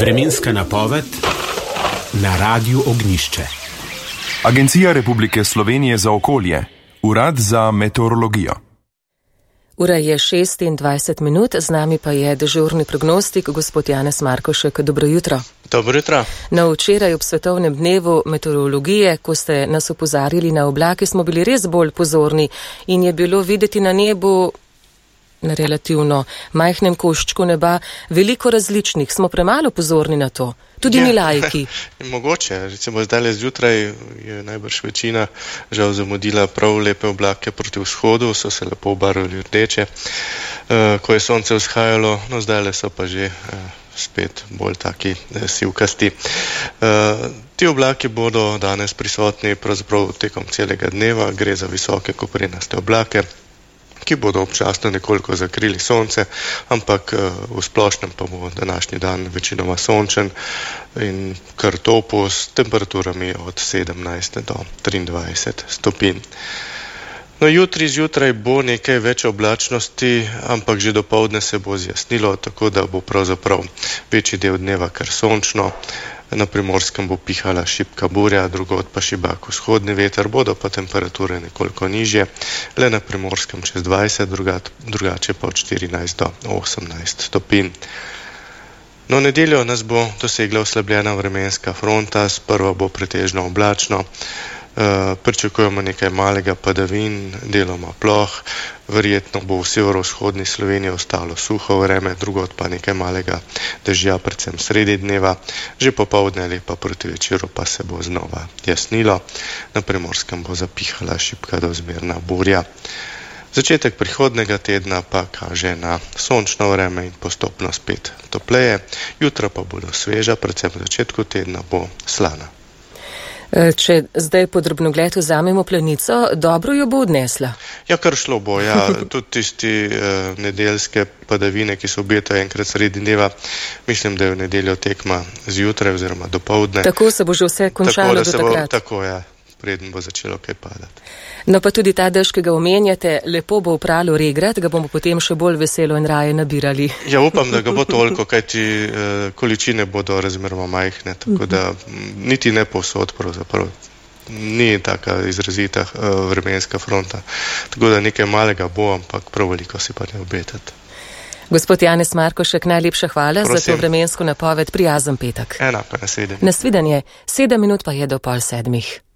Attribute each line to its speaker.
Speaker 1: Vremenska napoved na Radiu Ognjišče.
Speaker 2: Agencija Republike Slovenije za okolje, Urad za meteorologijo.
Speaker 3: Ura je 26 minut, z nami pa je dežurni prognostik, gospod Janez Markošek. Dobro jutro.
Speaker 4: Dobro jutro.
Speaker 3: No, včeraj ob svetovnem dnevu meteorologije, ko ste nas opozarjali na oblake, smo bili res bolj pozorni in je bilo videti na nebu, na relativno majhnem koščku neba, veliko različnih. Smo premalo pozorni na to. Tudi mi laiki.
Speaker 4: Mogoče, recimo zdaj zjutraj je najbrž večina žal zamudila prav lepe oblake proti vzhodu, so se lepo obarvali rdeče, ko je sonce vzhajalo, no zdaj so pa že spet bolj taki sivkasti. Ti oblaki bodo danes prisotni pravzaprav tekom celega dneva, gre za visoke koprenaste oblake, ki bodo občasno nekoliko zakrili sonce, ampak v splošnem pa bo današnji dan večinoma sončen in kar topo s temperaturami od 17 do 23 stopinj. No, jutri zjutraj bo nekaj več oblačnosti, ampak že dopoldne se bo zjasnilo, tako da bo pravzaprav večji del dneva kar sončno. Na Primorskem bo pihala šibka burja, drugod pa šibak vzhodni veter, bodo pa temperature nekoliko nižje, le na Primorskem čez 20, drugače pa od 14 do 18 stopinj. No, nedeljo nas bo dosegla oslabljena vremenska fronta, sprva bo pretežno oblačno, pričakujemo nekaj malega padavin, deloma ploh, verjetno bo v severovzhodni Sloveniji ostalo suho vreme, drugod pa nekaj malega dežja, predvsem sredi dneva, že popoldne ali pa proti večeru pa se bo znova jasnilo, na Primorskem bo zapihala šibka do zmerna burja. Začetek prihodnega tedna pa kaže na sončno vreme in postopno spet topleje, jutra pa bodo sveža, predvsem v začetku tedna bo slana.
Speaker 3: Če zdaj pod drobnogled vzamemo Planico, dobro jo bo odnesla? Ja,
Speaker 4: kar šlo bo, ja. Tudi tisti nedeljske padavine, ki so obetajo enkrat sredi dneva, mislim, da je v nedeljo tekma zjutraj oziroma dopoldne.
Speaker 3: Tako se bo že vse končalo do takrat?
Speaker 4: Tako, ja, preden bo začelo kaj padati.
Speaker 3: No, pa tudi ta dež, ki ga omenjate, lepo bo upralo regrat, ga bomo potem še bolj veselo in raje nabirali.
Speaker 4: Ja, upam, da ga bo toliko, kajti količine bodo razmeroma majhne, tako da niti ne povsod pravzaprav. Ni taka izrazita vremenska fronta, tako da nekaj malega bo, ampak prav veliko si pa ne obetati.
Speaker 3: Gospod Janez Markošek, najlepša hvala. Prosim. Za to vremensko napoved. Prijazen petek.
Speaker 4: Enako, nasvidenje.
Speaker 3: Nasvidenje, 7 minut pa je do 6:30.